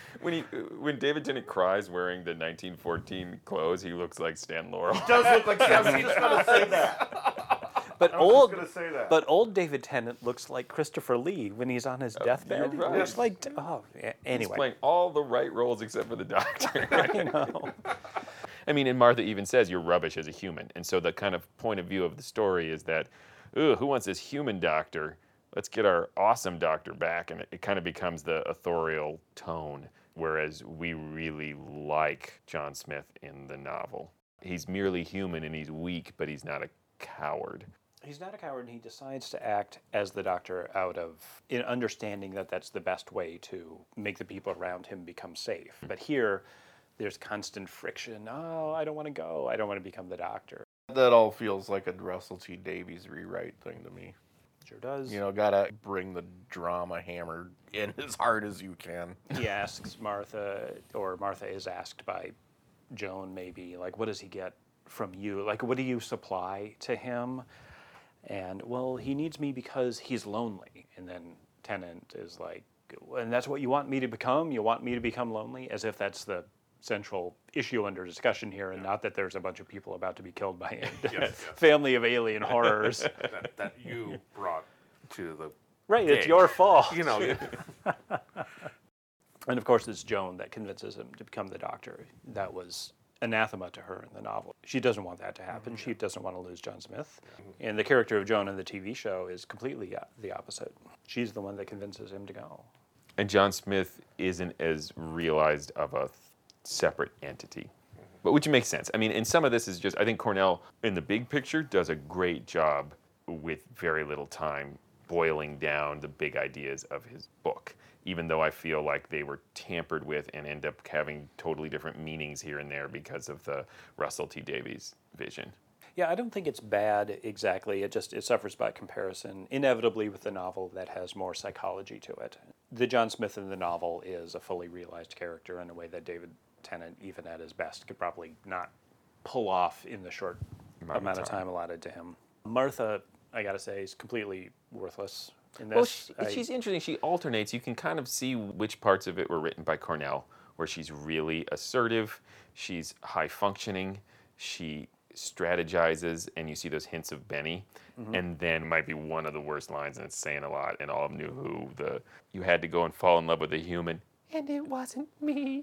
S3: when David Tennant cries wearing the 1914 clothes, he looks like Stan Laurel.
S5: Does look like I was just gonna say that.
S4: But
S5: I was
S4: old,
S5: just gonna say that.
S4: but old David Tennant looks like Christopher Lee when he's on his deathbed.
S3: you're right.
S4: He looks like, yeah,
S3: He's
S4: anyway.
S3: playing all the right roles except for the doctor.
S4: I know.
S3: I mean, and Martha even says you're rubbish as a human. And so the kind of point of view of the story is that, ooh, who wants this human doctor? Let's get our awesome doctor back. And it kind of becomes the authorial tone, whereas we really like John Smith in the novel. He's merely human and he's weak, but he's not a coward.
S4: He's not a coward, and he decides to act as the doctor out of in understanding that that's the best way to make the people around him become safe. But here, there's constant friction. Oh, I don't want to go. I don't want to become the doctor.
S5: That all feels like a Russell T Davies rewrite thing to me.
S4: Sure does.
S5: You know, gotta bring the drama hammer in as hard as you can.
S4: He asks Martha, or Martha is asked by Joan maybe, like, what does he get from you? Like, what do you supply to him? And, well, he needs me because he's lonely. And then Tennant is like, and that's what you want me to become? You want me to become lonely? As if that's the central issue under discussion here, and not that there's a bunch of people about to be killed by a family of alien horrors.
S6: that you brought to the
S4: Right, it's
S6: game.
S4: your fault.
S6: You know,
S4: And of course, it's Joan that convinces him to become the Doctor. That was anathema to her in the novel. She doesn't want that to happen. She doesn't want to lose John Smith. And the character of Joan in the TV show is completely the opposite. She's the one that convinces him to go.
S3: And John Smith isn't as realized of a separate entity. But which makes sense. I mean, and some of this is just, I think Cornell, in the big picture, does a great job with very little time boiling down the big ideas of his book, even though I feel like they were tampered with and end up having totally different meanings here and there because of the Russell T Davies vision.
S4: Yeah, I don't think it's bad exactly. It suffers by comparison, inevitably with the novel that has more psychology to it. The John Smith in the novel is a fully realized character in a way that David Tennant, even at his best, could probably not pull off in the short amount of time allotted to him. Martha, I gotta say, is completely worthless in this.
S3: Well, she's interesting. She alternates. You can kind of see which parts of it were written by Cornell, where she's really assertive, she's high functioning, she strategizes, and you see those hints of Benny. And then might be one of the worst lines, and it's saying a lot, and all of New Who, you had to go and fall in love with a human, and it wasn't me.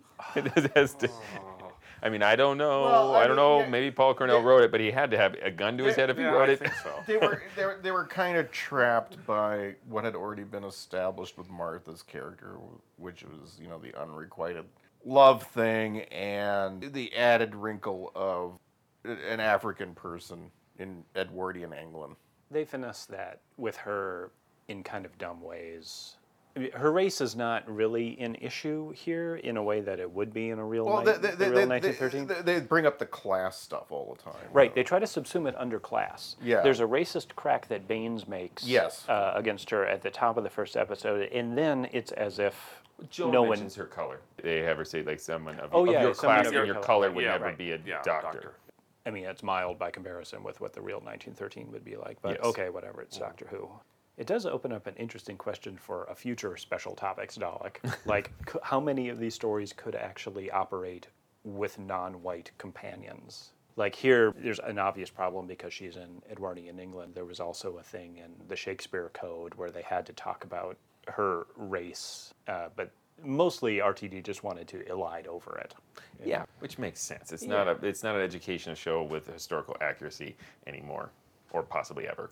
S3: I mean, I don't know.
S5: Well,
S3: I don't know.
S5: yeah,
S3: Maybe Paul Cornell wrote it, but he had to have a gun to his head if he wrote
S6: I
S3: it.
S6: think so.
S5: They were kind of trapped by what had already been established with Martha's character, which was, you know, the unrequited love thing and the added wrinkle of an African person in Edwardian England.
S4: They finesse that with her in kind of dumb ways. I mean, her race is not really an issue here in a way that it would be in a real, real 1913.
S5: They bring up the class stuff all the time.
S4: Right, they try to subsume it under class.
S5: Yeah.
S4: There's a racist crack that Baines makes
S5: Yes.
S4: Against her at the top of the first episode, and then it's as if
S3: Joan
S4: no one...
S3: mentions her color. They have her say, like, someone of,
S4: Oh,
S3: of
S4: yeah,
S3: your
S4: someone
S3: class
S4: of
S3: and
S4: your
S3: your
S4: color.
S3: color would
S6: Yeah,
S3: never
S6: right.
S3: be a
S6: Yeah,
S3: doctor.
S4: I mean, it's mild by comparison with what the real 1913 would be like, but
S3: Yes.
S4: okay, whatever, it's Doctor Who. It does open up an interesting question for a future special topics, Dalek. Like, how many of these stories could actually operate with non-white companions? Like here, there's an obvious problem because she's in Edwardian England. There was also a thing in the Shakespeare Code where they had to talk about her race, but mostly RTD just wanted to elide over it.
S3: Yeah, which makes sense. It's not an educational show with historical accuracy anymore, or possibly ever.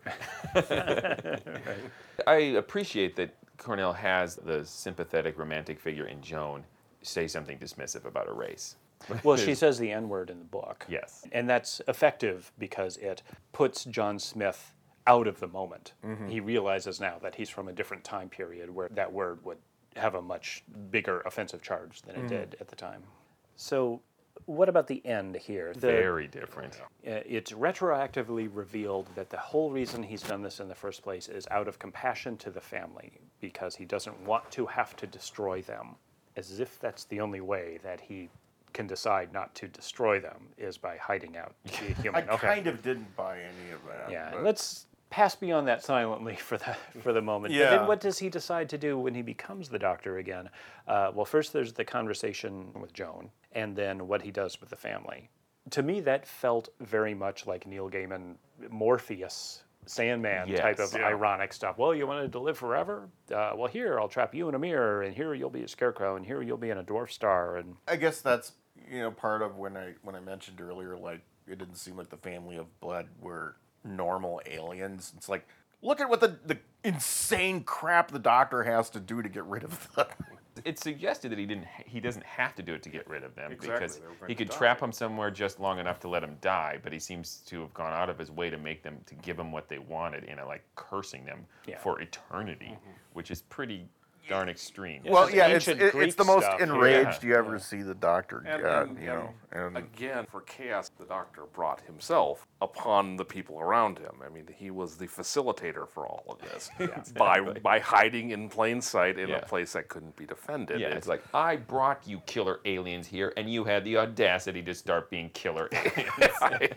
S3: I appreciate that Cornell has the sympathetic romantic figure in Joan say something dismissive about a race.
S4: Well, she says the N-word in the book.
S3: Yes.
S4: And that's effective because it puts John Smith out of the moment. He realizes now that he's from a different time period where that word would have a much bigger offensive charge than it did at the time. So what about the end here?
S3: Very different.
S4: It's retroactively revealed that the whole reason he's done this in the first place is out of compassion to the family because he doesn't want to have to destroy them, as if that's the only way that he can decide not to destroy them is by hiding out the human.
S5: I kind of didn't buy any of that.
S4: Yeah,
S5: but-
S4: let's pass beyond that silently for the moment. But
S5: Yeah.
S4: then what does he decide to do when he becomes the Doctor again? Well, first there's the conversation with Joan, and then what he does with the family. To me, that felt very much like Neil Gaiman, Morpheus, Sandman type of ironic stuff. Well, you wanted to live forever? Well, here, I'll trap you in a mirror, and here you'll be a scarecrow, and here you'll be in a dwarf star. And
S5: I guess that's, you know, part of when I mentioned earlier, like, it didn't seem like the family of blood were normal aliens. It's like, look at what the insane crap the Doctor has to do to get rid of them.
S3: It's suggested that he doesn't have to do it to get rid of them
S6: Exactly,
S3: because
S6: they were going
S3: he
S6: to
S3: could
S6: die.
S3: trap them somewhere just long enough to let them die, but he seems to have gone out of his way to give them what they wanted in a, like, cursing them for eternity, which is pretty darn extreme.
S5: Well,
S4: This is
S5: yeah, it's
S4: ancient Greek
S5: the most
S4: stuff.
S5: enraged
S3: Yeah.
S5: you ever see the Doctor
S6: And,
S5: get,
S6: and-
S5: you know. And
S6: again, for chaos, the Doctor brought himself upon the people around him. I mean, he was the facilitator for all of this by hiding in plain sight in
S3: Yeah.
S6: a place that couldn't be defended.
S3: Yeah, it's like, I brought you killer aliens here, and you had the audacity to start being killer aliens.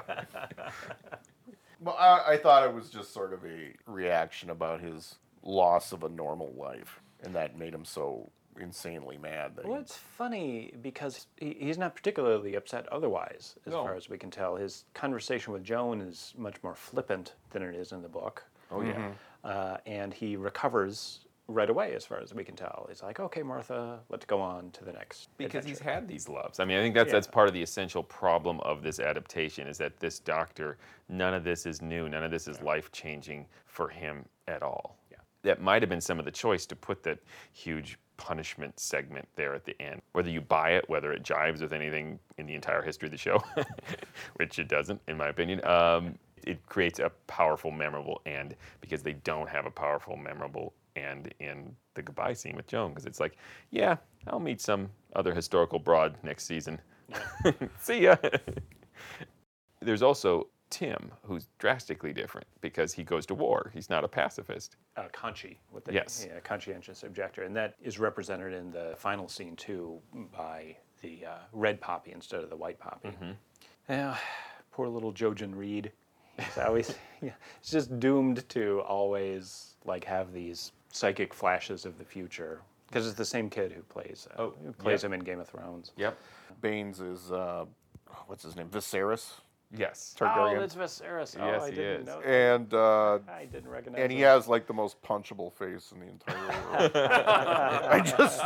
S5: well, I thought it was just sort of a reaction about his loss of a normal life, and that made him so insanely mad. That
S4: Well, it's funny because he's not particularly upset otherwise, as
S3: No.
S4: far as we can tell. His conversation with Joan is much more flippant than it is in the book.
S3: Oh, yeah.
S4: And he recovers right away, as far as we can tell. He's like, okay, Martha, let's go on to the next
S3: Because he's
S4: adventure."
S3: had these loves. I mean, I think that's part of the essential problem of this adaptation is that this Doctor, none of this is new, none of this is life-changing for him at all.
S4: Yeah.
S3: That might have been some of the choice to put that huge punishment segment there at the end. Whether you buy it, whether it jives with anything in the entire history of the show, which it doesn't, in my opinion, it creates a powerful, memorable end because they don't have a powerful, memorable end in the goodbye scene with Joan because it's like, yeah, I'll meet some other historical broad next season. See ya. There's also Tim, who's drastically different because he goes to war. He's not a pacifist.
S4: Conchi, with the
S3: Yes.
S4: conscientious objector, and that is represented in the final scene too by the red poppy instead of the white poppy. Yeah, poor little Jojen Reed. He's always he's just doomed to always like have these psychic flashes of the future because it's the same kid who plays him in Game of Thrones.
S3: Yep.
S5: Baines is what's his name? Viserys
S3: Yes.
S4: Oh,
S5: Targaryen,
S4: that's Viserys. Oh,
S3: Yes,
S4: I
S3: he
S4: didn't
S3: is.
S4: know that.
S5: and
S4: I didn't recognize
S5: and he
S4: him.
S5: has like the most punchable face in the entire world. I just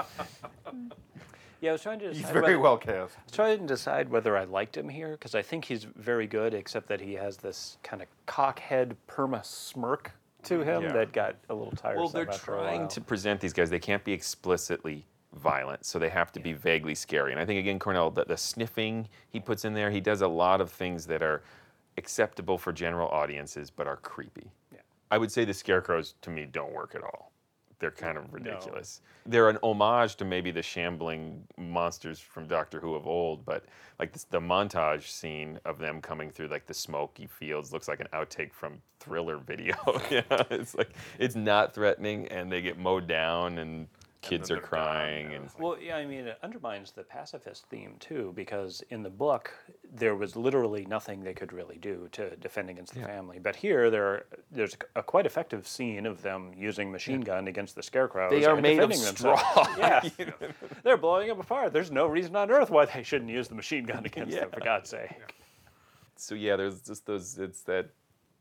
S4: Yeah, I was trying to
S5: he's
S4: decide
S5: very
S4: whether-
S5: well cast.
S4: I was trying to decide whether I liked him here because I think he's very good, except that he has this kind of cockhead perma smirk to him
S3: Yeah.
S4: that got a little tiresome.
S3: Well, they're
S4: after a
S3: trying
S4: while.
S3: to present these guys. They can't be explicitly violent, so they have to be vaguely scary. And I think, again, Cornell, the sniffing he puts in there, he does a lot of things that are acceptable for general audiences but are creepy.
S4: Yeah.
S3: I would say the scarecrows, to me, don't work at all. They're kind of ridiculous. They're an homage to maybe the shambling monsters from Doctor Who of old, but like the montage scene of them coming through like the smoky fields looks like an outtake from Thriller video. It's like it's not threatening, and they get mowed down, and kids
S6: then
S3: are
S6: they're
S3: crying,
S6: dying,
S3: and
S6: it's like-
S4: Well, yeah, I mean, it undermines the pacifist theme too, because in the book there was literally nothing they could really do to defend against the family. But here, there's a quite effective scene of them using machine gun against the scarecrows.
S3: they are
S4: and
S3: made of
S4: defending
S3: straw.
S4: themselves. Yeah, they're blowing them apart. There's no reason on earth why they shouldn't use the machine gun against them, for God's sake.
S3: So yeah, there's just those. It's that.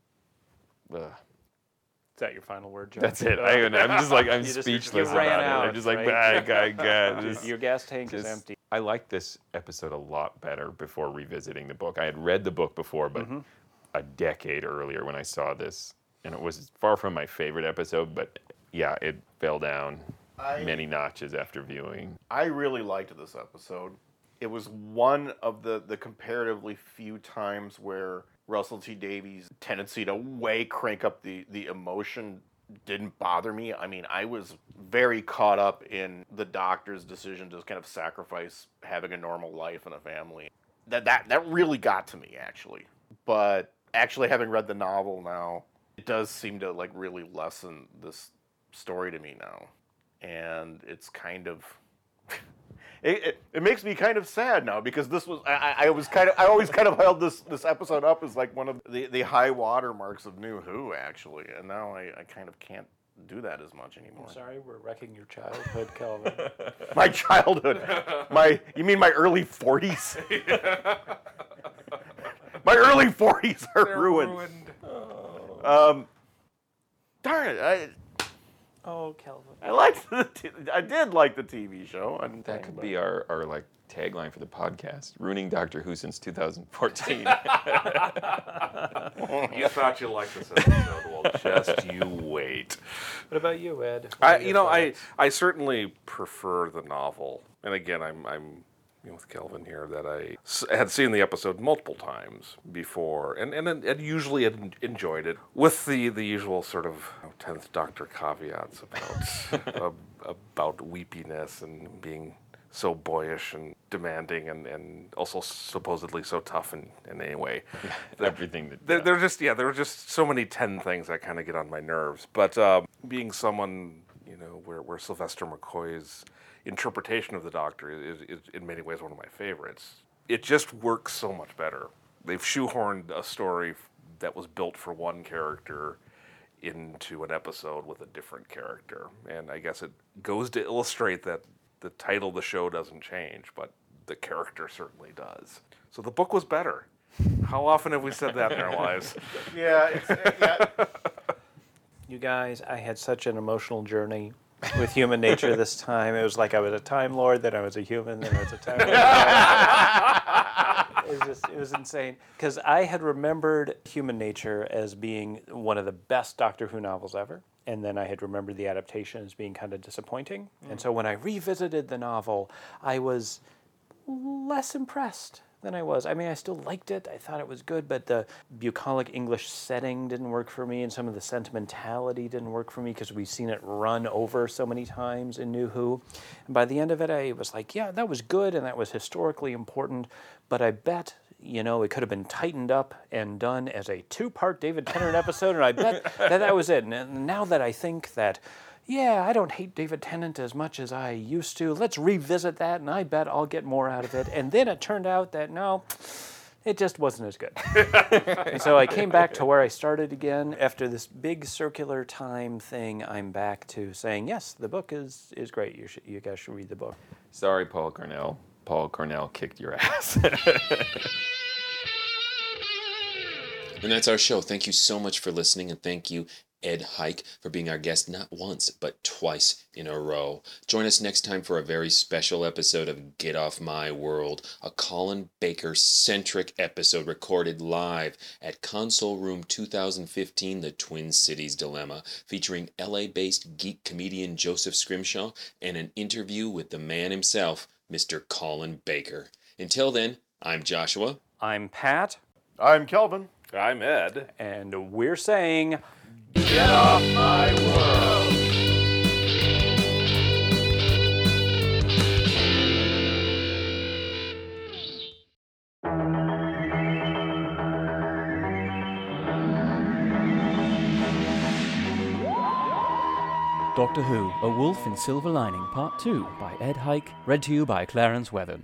S4: Is that your final word, Joe?
S3: That's it. I'm just like I'm
S4: You just-
S3: speechless
S4: you ran
S3: about it. I'm
S4: out,
S3: just like,
S4: right?
S3: God,
S4: Your gas tank is
S3: Just-
S4: empty.
S3: I liked this episode a lot better before revisiting the book. I had read the book before, but a decade earlier when I saw this, and it was far from my favorite episode. But yeah, it fell down many notches after viewing.
S5: I really liked this episode. It was one of the comparatively few times where Russell T Davies' tendency to way crank up the emotion didn't bother me. I mean, I was very caught up in the Doctor's decision to kind of sacrifice having a normal life and a family. That really got to me, actually. But actually having read the novel now, it does seem to like really lessen this story to me now. And it's kind of it makes me kind of sad now because this was I always kind of held this episode up as like one of the high water marks of New Who, actually, and now I kind of can't do that as much anymore.
S4: I'm sorry, we're wrecking your childhood, Kelvin.
S5: My childhood, you mean my early 40s? My early 40s are ruined. Darn it!
S4: Oh, Kelvin.
S5: I did like the TV show.
S3: That could be our like tagline for the podcast: "Ruining Doctor Who since 2014."
S6: You thought you liked this episode. Well, just you wait.
S4: What about you, Ed? What
S6: I
S4: are your thoughts?
S6: certainly prefer the novel, and again, I'm with Kelvin here that I had seen the episode multiple times before, and usually had enjoyed it with the usual sort of 10th Doctor caveats about weepiness and being so boyish and demanding and also supposedly so tough in any way.
S3: Everything that
S6: there are just so many 10 things that kind of get on my nerves. But being someone, where Sylvester McCoy's interpretation of the Doctor is in many ways one of my favorites. It just works so much better. They've shoehorned a story that was built for one character into an episode with a different character. And I guess it goes to illustrate that the title of the show doesn't change, but the character certainly does. So the book was better. How often have we said that in our lives?
S5: Yeah.
S4: You guys, I had such an emotional journey with human nature this time. It was like I was a Time Lord, then I was a human, then I was a Time Lord. It was insane. Because I had remembered human nature as being one of the best Doctor Who novels ever. And then I had remembered the adaptation as being kind of disappointing. And so when I revisited the novel, I was less impressed than I was. I mean, I still liked it. I thought it was good, but the bucolic English setting didn't work for me, and some of the sentimentality didn't work for me because we've seen it run over so many times in New Who. And by the end of it, I was like, yeah, that was good, and that was historically important, but I bet it could have been tightened up and done as a 2-part David Tennant episode, and I bet that was it. And now that I think that, yeah, I don't hate David Tennant as much as I used to, let's revisit that, and I bet I'll get more out of it. And then it turned out that, no, it just wasn't as good. And so I came back to where I started again. After this big circular time thing, I'm back to saying, yes, the book is great. You guys should read the book.
S3: Sorry, Paul Cornell. Paul Cornell kicked your ass.
S8: And that's our show. Thank you so much for listening, and thank you, Ed Hike, for being our guest not once, but twice in a row. Join us next time for a very special episode of Get Off My World, a Colin Baker-centric episode recorded live at Console Room 2015, The Twin Cities Dilemma, featuring LA-based geek comedian Joseph Scrimshaw and an interview with the man himself, Mr. Colin Baker. Until then, I'm Joshua.
S4: I'm Pat.
S5: I'm Kelvin.
S6: I'm Ed.
S4: And we're saying,
S2: Get off my world.
S7: Doctor Who, A Wolf in Silver Lining, Part 2 by Ed Hike, read to you by Clarence Weathern.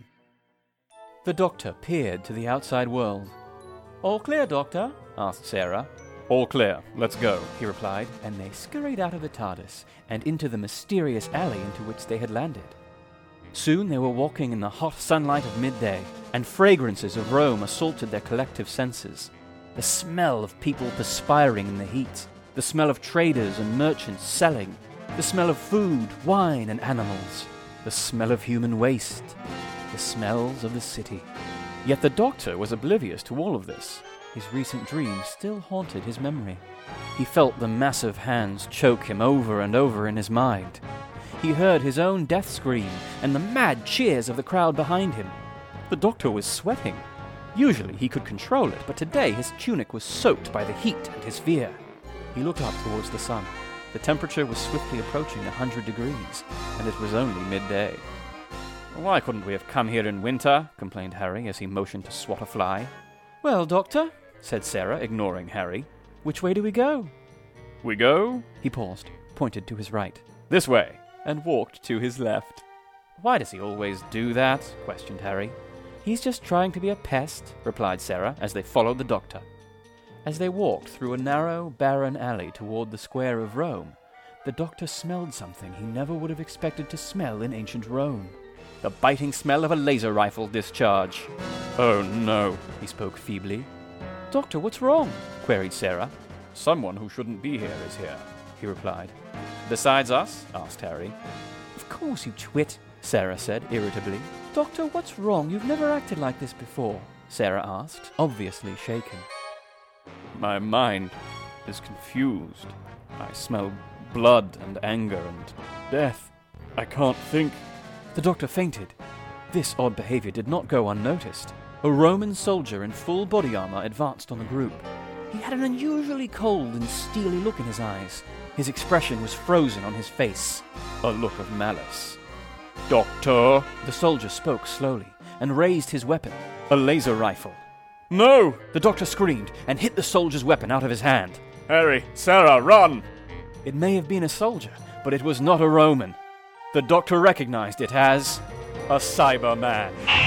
S7: The Doctor peered to the outside world. "All clear, Doctor?" asked Sarah. "All clear, let's go," he replied, and they scurried out of the TARDIS and into the mysterious alley into which they had landed. Soon they were walking in the hot sunlight of midday, and fragrances of Rome assaulted their collective senses. The smell of people perspiring in the heat, the smell of traders and merchants selling, the smell of food, wine, and animals, the smell of human waste, the smells of the city. Yet the Doctor was oblivious to all of this. His recent dreams still haunted his memory. He felt the massive hands choke him over and over in his mind. He heard his own death scream and the mad cheers of the crowd behind him. The Doctor was sweating. Usually he could control it, but today his tunic was soaked by the heat and his fear. He looked up towards the sun. The temperature was swiftly approaching 100 degrees, and it was only midday. "Why couldn't we have come here in winter?" complained Harry as he motioned to swat a fly. "Well, Doctor," said Sarah, ignoring Harry, "which way do we go?" "We go?" He paused, pointed to his right. "This way," and walked to his left. "Why does he always do that?" questioned Harry. "He's just trying to be a pest," replied Sarah as they followed the Doctor. As they walked through a narrow, barren alley toward the square of Rome, the Doctor smelled something he never would have expected to smell in ancient Rome. The biting smell of a laser rifle discharge. "Oh no," he spoke feebly. "Doctor, what's wrong?" queried Sarah. "Someone who shouldn't be here is here," he replied. "Besides us?" asked Harry. "Of course, you twit," Sarah said irritably. "Doctor, what's wrong? You've never acted like this before," Sarah asked, obviously shaken. "My mind is confused. I smell blood and anger and death. I can't think." The Doctor fainted. This odd behavior did not go unnoticed. A Roman soldier in full body armor advanced on the group. He had an unusually cold and steely look in his eyes. His expression was frozen on his face, a look of malice. "Doctor," the soldier spoke slowly and raised his weapon, a laser rifle. "No!" the doctor screamed and hit the soldier's weapon out of his hand. "Harry, Sarah, run!" It may have been a soldier, but it was not a Roman. The doctor recognized it as a Cyberman.